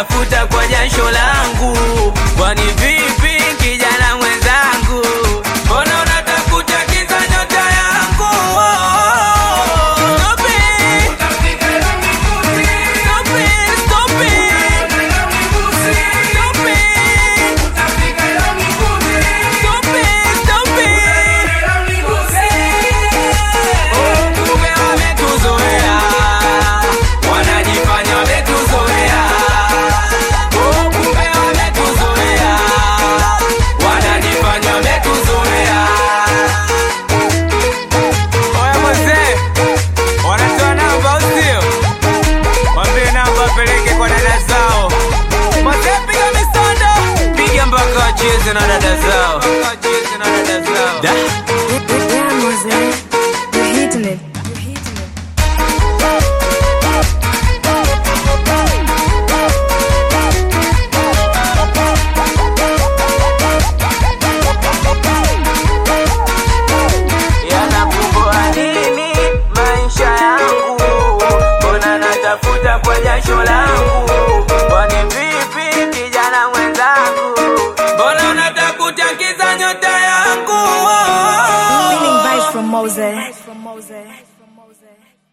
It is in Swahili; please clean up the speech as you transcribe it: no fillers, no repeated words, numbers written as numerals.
natafuta kwa jasho langu. Kwani vipi kijana mwenzangu, mbona unatafuta kiza nyota yangu? Stop it, stop it, stop it, stop it, stop it. Oh, kumbe wametuzoea, wanajifanya wametuzoea. Oh, kumbe wametuzoea, wanajifanya wametuzoea. Oya mzee, wanatoa namba usio? Wambie namba peleke kwa dada zao. Mzee piga misondo, piga mpaka wacheze na dada zao. Da. Yeah, Mose, you're hitting it. Yanakumbua nini maisha yangu, mbona natafuta kwa jasho langu? Kwani vipi kijana mwenzangu, mbona unatafuta kiza nyota yangu? Winning vibes from Mose.